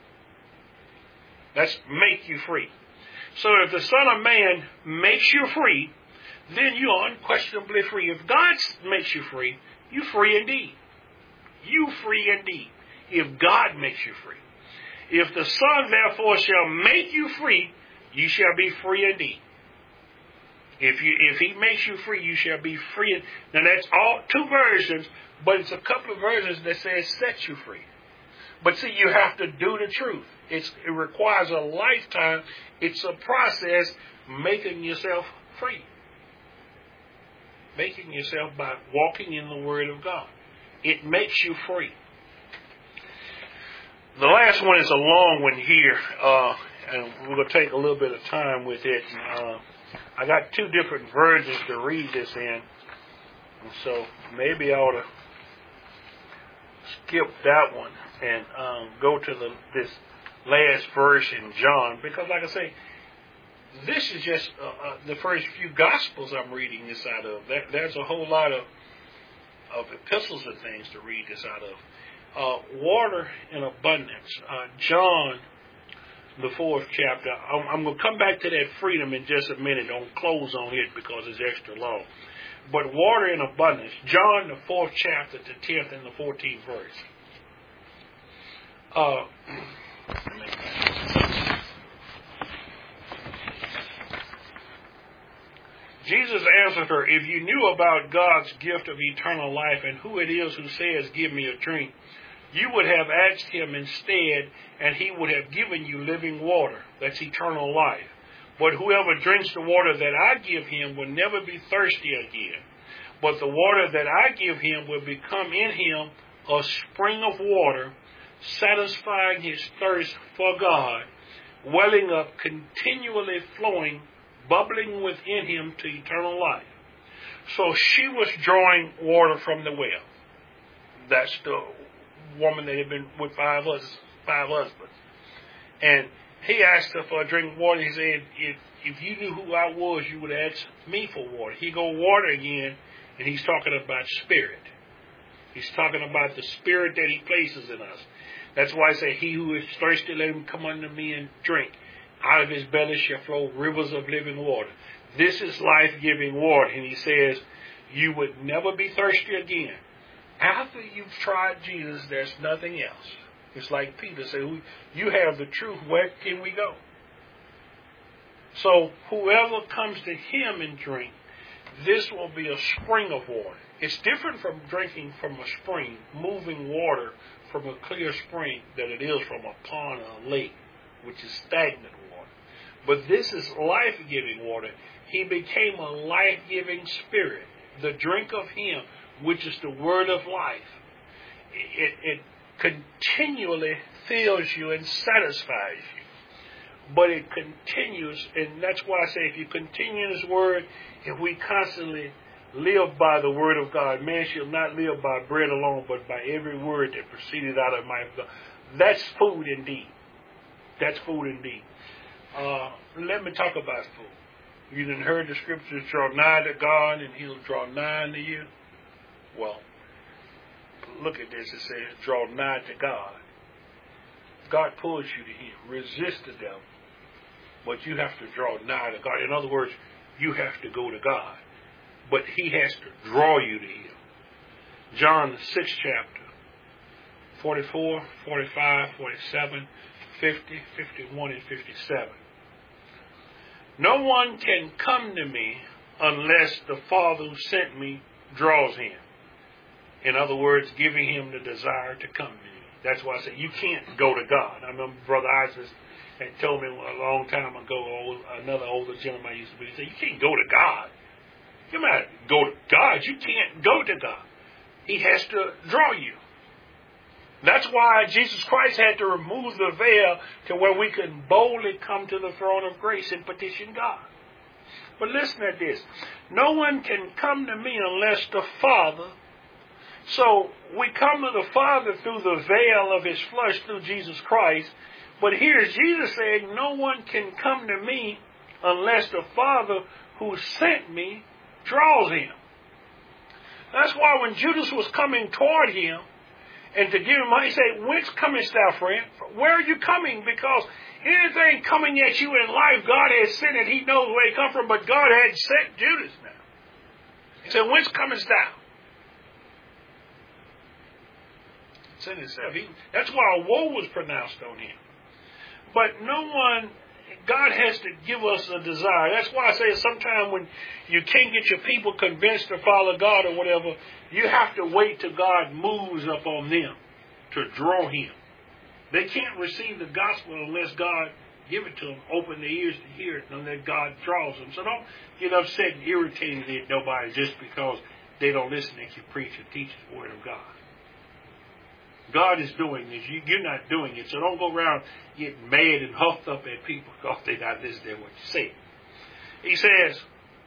That's make you free. So if the Son of Man makes you free, then you are unquestionably free. If God makes you free, you're free indeed. You free indeed. If God makes you free. If the Son, therefore, shall make you free, you shall be free indeed. If He makes you free, you shall be free. Now that's all two versions, but it's a couple of versions that says set you free. But see, you have to do the truth. It requires a lifetime. It's a process, making yourself free. Making yourself by walking in the Word of God. It makes you free. The last one is a long one here, and we're going to take a little bit of time with it. I got two different versions to read this in, and so maybe I ought to skip that one and go to this last verse in John, because like I say, this is just the first few Gospels I'm reading this out of. There's a whole lot of epistles and things to read this out of. Water in abundance. John, the 4th chapter. I'm going to come back to that freedom in just a minute. Don't close on it because it's extra long. But water in abundance. John, the 4th chapter, the 10th and the 14th verse. Jesus answered her, if you knew about God's gift of eternal life and who it is who says, give me a drink, you would have asked Him instead, and He would have given you living water. That's eternal life. But whoever drinks the water that I give him will never be thirsty again. But the water that I give him will become in him a spring of water, satisfying his thirst for God, welling up, continually flowing, bubbling within him to eternal life. So she was drawing water from the well. That's the woman that had been with five husbands. And he asked her for a drink of water. He said, if you knew who I was, you would ask me for water. He go water again, and he's talking about spirit. He's talking about the spirit that he places in us. That's why I say, he who is thirsty, let him come unto me and drink. Out of his belly shall flow rivers of living water. This is life-giving water. And he says, you would never be thirsty again. After you've tried Jesus, there's nothing else. It's like Peter said, you have the truth. Where can we go? So whoever comes to him and drink, this will be a spring of water. It's different from drinking from a spring, moving water from a clear spring, than it is from a pond or a lake, which is stagnant water. But this is life-giving water. He became a life-giving spirit. The drink of him, which is the word of life, it continually fills you and satisfies you. But it continues, and that's why I say if you continue in his word, if we constantly live by the word of God, man shall not live by bread alone, but by every word that proceeded out of my mouth. That's food indeed. That's food indeed. Let me talk about food. You done heard the scriptures, draw nigh to God and he'll draw nigh unto you. Well, look at this. It says, draw nigh to God. God pulls you to him. Resist the devil. But you have to draw nigh to God. In other words, you have to go to God. But he has to draw you to him. John, the 6th chapter, 44, 45, 47, 50, 51, and 57. No one can come to me unless the Father who sent me draws him. In other words, giving him the desire to come to me. That's why I say you can't go to God. I remember Brother Isaac had told me a long time ago, another older gentleman I used to be, he said, you can't go to God. You might go to God. You can't go to God. He has to draw you. That's why Jesus Christ had to remove the veil to where we can boldly come to the throne of grace and petition God. But listen to this. No one can come to me unless the Father. So we come to the Father through the veil of his flesh through Jesus Christ. But here's Jesus saying, no one can come to me unless the Father who sent me draws him. That's why when Judas was coming toward him and to give him money, he said, whence comest thou, friend? Where are you coming? Because anything coming at you in life, God has sent it. He knows where it come from, but God had sent Judas now. He said, whence comest thou? Sent himself. That's why a woe was pronounced on him. But no one, God has to give us a desire. That's why I say sometimes when you can't get your people convinced to follow God or whatever, you have to wait till God moves upon them to draw him. They can't receive the gospel unless God give it to them, open their ears to hear it, and then God draws them. So don't get upset and irritated at nobody just because they don't listen to you preach and teach the word of God. God is doing this. You're not doing it. So don't go around getting mad and huffed up at people because they're not listening to what you say. He says,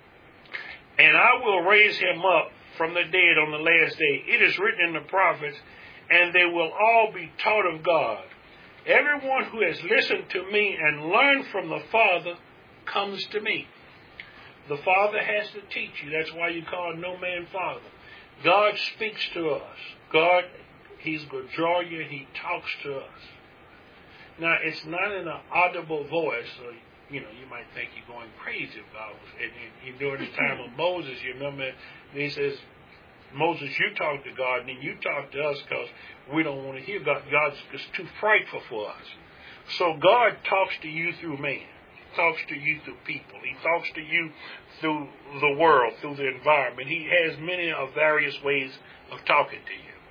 and I will raise him up from the dead on the last day. It is written in the prophets, and they will all be taught of God. Everyone who has listened to me and learned from the Father comes to me. The Father has to teach you. That's why you call no man Father. God speaks to us. God, he's going to draw you. He talks to us. Now, it's not in an audible voice. So, you might think you're going crazy about it. And during the time of Moses, you remember, he says, Moses, you talk to God, and then you talk to us because we don't want to hear God. God's just too frightful for us. So God talks to you through man. He talks to you through people. He talks to you through the world, through the environment. He has many of various ways of talking to you.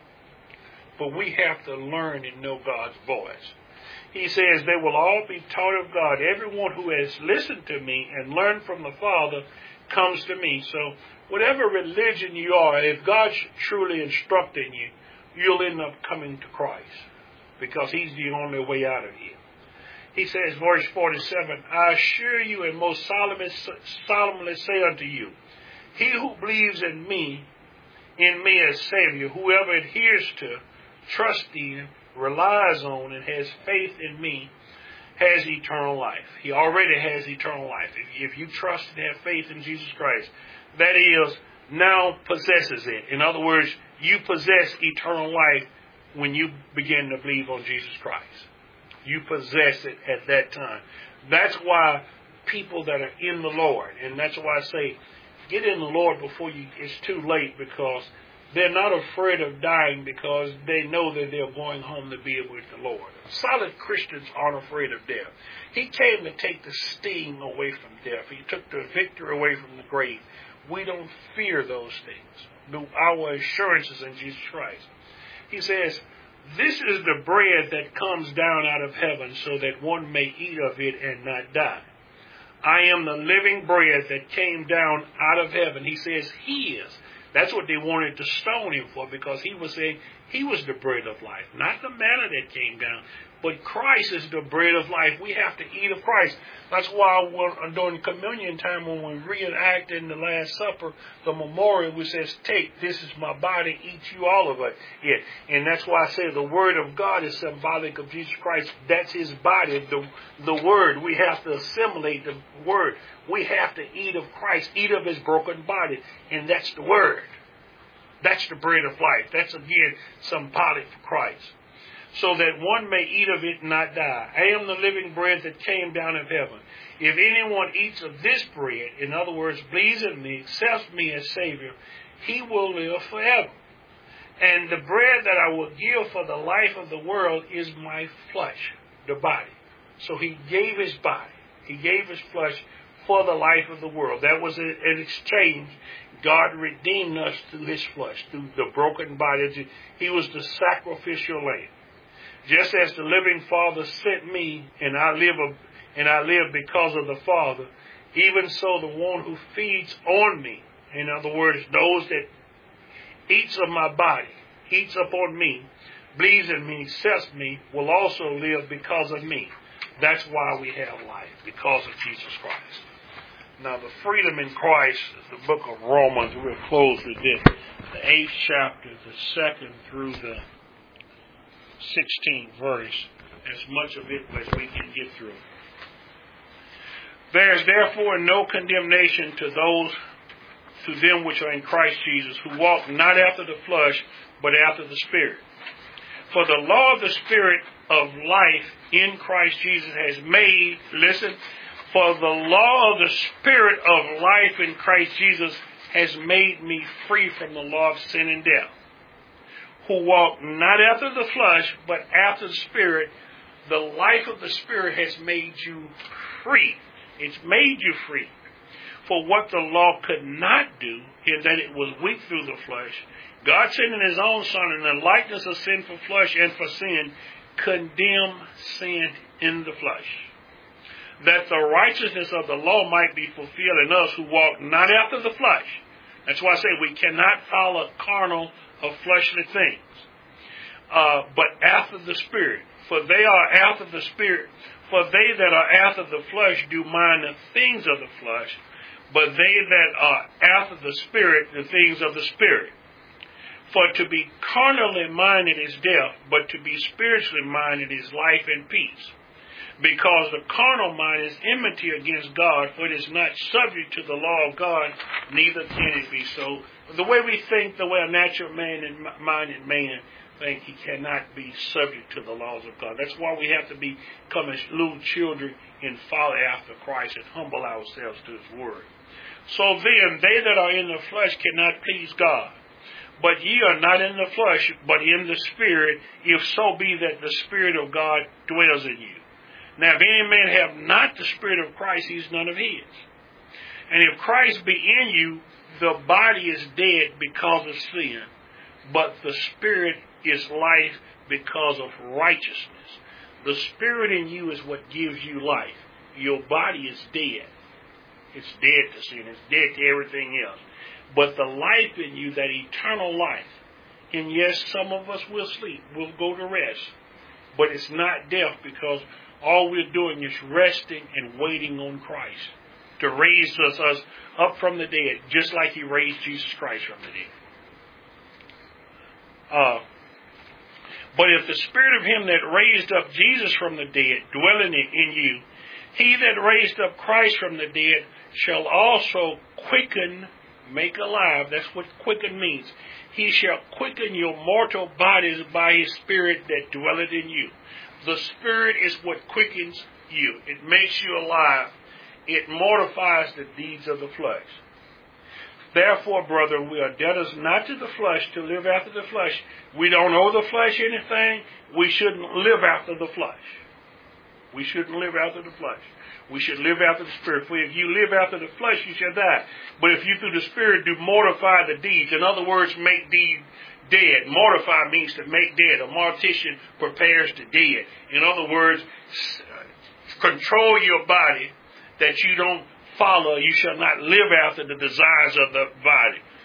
But we have to learn and know God's voice. He says, they will all be taught of God. Everyone who has listened to me and learned from the Father comes to me. So whatever religion you are, if God's truly instructing you, you'll end up coming to Christ because he's the only way out of here. He says, verse 47, I assure you and most solemnly say unto you, he who believes in me as Savior, whoever adheres to, trusts in, relies on, and has faith in me, has eternal life. He already has eternal life. If you trust and have faith in Jesus Christ, that is, now possesses it. In other words, you possess eternal life when you begin to believe on Jesus Christ. You possess it at that time. That's why people that are in the Lord, and that's why I say, get in the Lord before it's too late, because they're not afraid of dying because they know that they're going home to be with the Lord. Solid Christians aren't afraid of death. He came to take the sting away from death. He took the victory away from the grave. We don't fear those things. Our assurance is in Jesus Christ. He says, this is the bread that comes down out of heaven so that one may eat of it and not die. I am the living bread that came down out of heaven. He says he is. That's what they wanted to stone him for, because he was saying He was the bread of life, not the manna that came down, but Christ is the bread of life. We have to eat of Christ. That's why during communion time, when we reenact in the Last Supper, the memorial, which says, take, this is my body, eat you all of it. Yeah. And that's why I say the word of God is symbolic of Jesus Christ. That's his body, the word. We have to assimilate the word. We have to eat of Christ, eat of his broken body. And that's the word. That's the bread of life. That's, again, symbolic for Christ. So that one may eat of it and not die. I am the living bread that came down of heaven. If anyone eats of this bread, in other words, believes in me, accepts me as Savior, he will live forever. And the bread that I will give for the life of the world is my flesh, the body. So he gave his body. He gave his flesh for the life of the world. That was an exchange. God redeemed us through his flesh, through the broken body. He was the sacrificial lamb. Just as the living Father sent me, and I live because of the Father, even so the one who feeds on me, in other words, those that eats of my body, eats upon me, believes in me, accepts me, will also live because of me. That's why we have life, because of Jesus Christ. Now, the freedom in Christ, the book of Romans, we'll close with this. The 8th chapter, the 2nd through the 16th verse, as much of it as we can get through. There is therefore no condemnation to them which are in Christ Jesus, who walk not after the flesh, but after the Spirit. For the law of the Spirit of life in Christ Jesus has made, listen, for the law of the Spirit of life in Christ Jesus has made me free from the law of sin and death. Who walk not after the flesh, but after the Spirit. The life of the Spirit has made you free. It's made you free. For what the law could not do, in that it was weak through the flesh, God sending his own Son in the likeness of sinful flesh and for sin, condemned sin in the flesh, that the righteousness of the law might be fulfilled in us who walk not after the flesh. That's why I say we cannot follow carnal or fleshly things, but after the Spirit. For they are after the Spirit. For they that are after the flesh do mind the things of the flesh, but they that are after the Spirit, the things of the Spirit. For to be carnally minded is death, but to be spiritually minded is life and peace. Because the carnal mind is enmity against God, for it is not subject to the law of God, neither can it be so. The way we think, the way a natural man and minded man think, he cannot be subject to the laws of God. That's why we have to become as little children and follow after Christ and humble ourselves to his word. So then, they that are in the flesh cannot please God. But ye are not in the flesh, but in the Spirit, if so be that the Spirit of God dwells in you. Now, if any man have not the Spirit of Christ, he is none of his. And if Christ be in you, the body is dead because of sin, but the Spirit is life because of righteousness. The Spirit in you is what gives you life. Your body is dead. It's dead to sin. It's dead to everything else. But the life in you, that eternal life, and yes, some of us will sleep, will go to rest, but it's not death, because all we're doing is resting and waiting on Christ to raise us up from the dead, just like he raised Jesus Christ from the dead. But if the Spirit of him that raised up Jesus from the dead dwelling in you, he that raised up Christ from the dead shall also quicken, make alive. That's what quicken means. He shall quicken your mortal bodies by his Spirit that dwelleth in you. The Spirit is what quickens you. It makes you alive. It mortifies the deeds of the flesh. Therefore, brethren, we are debtors not to the flesh to live after the flesh. We don't owe the flesh anything. We shouldn't live after the flesh. We shouldn't live after the flesh. We should live after the Spirit. For if you live after the flesh, you shall die. But if you through the Spirit do mortify the deeds, in other words, make deeds dead. Mortify means to make dead. A mortician prepares the dead. In other words, control your body that you don't follow. You shall not live after the desires of the body.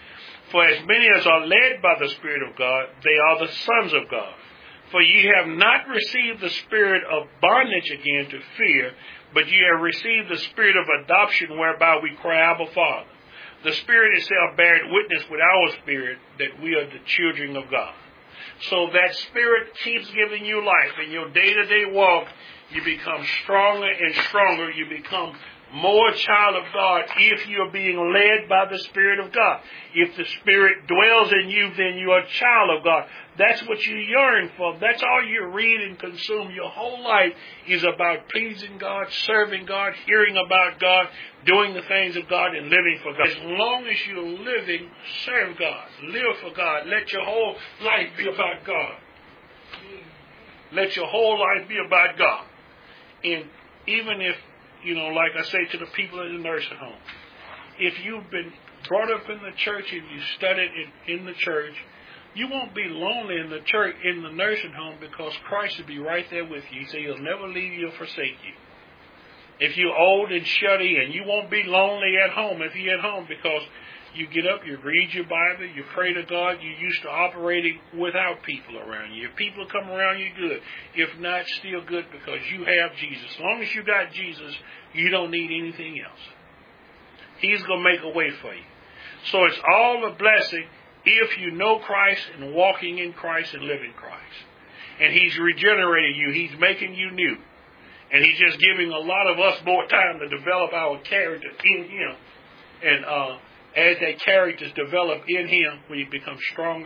For as many as are led by the Spirit of God, they are the sons of God. For ye have not received the spirit of bondage again to fear, but ye have received the spirit of adoption, whereby we cry, Abba, Father. The Spirit itself beareth witness with our spirit that we are the children of God. So that Spirit keeps giving you life. In your day-to-day walk, you become stronger and stronger. You become more a child of God if you're being led by the Spirit of God. If the Spirit dwells in you, then you're a child of God. That's what you yearn for. That's all you read and consume. Your whole life is about pleasing God, serving God, hearing about God, doing the things of God, and living for God. As long as you're living, serve God. Live for God. Let your whole life be about God. Let your whole life be about God. And even if, like I say to the people in the nursing home, if you've been brought up in the church and you studied in the church, you won't be lonely in the church, in the nursing home, because Christ will be right there with you. He said He'll never leave you or forsake you. If you're old and shut in, you won't be lonely at home if you're at home, because you get up, you read your Bible, you pray to God. You're used to operating without people around you. If people come around you, good. If not, still good, because you have Jesus. As long as you got Jesus, you don't need anything else. He's going to make a way for you. So it's all a blessing if you know Christ and walking in Christ and living Christ. And He's regenerating you. He's making you new. And He's just giving a lot of us more time to develop our character in Him. And as that character is developed in Him, we become stronger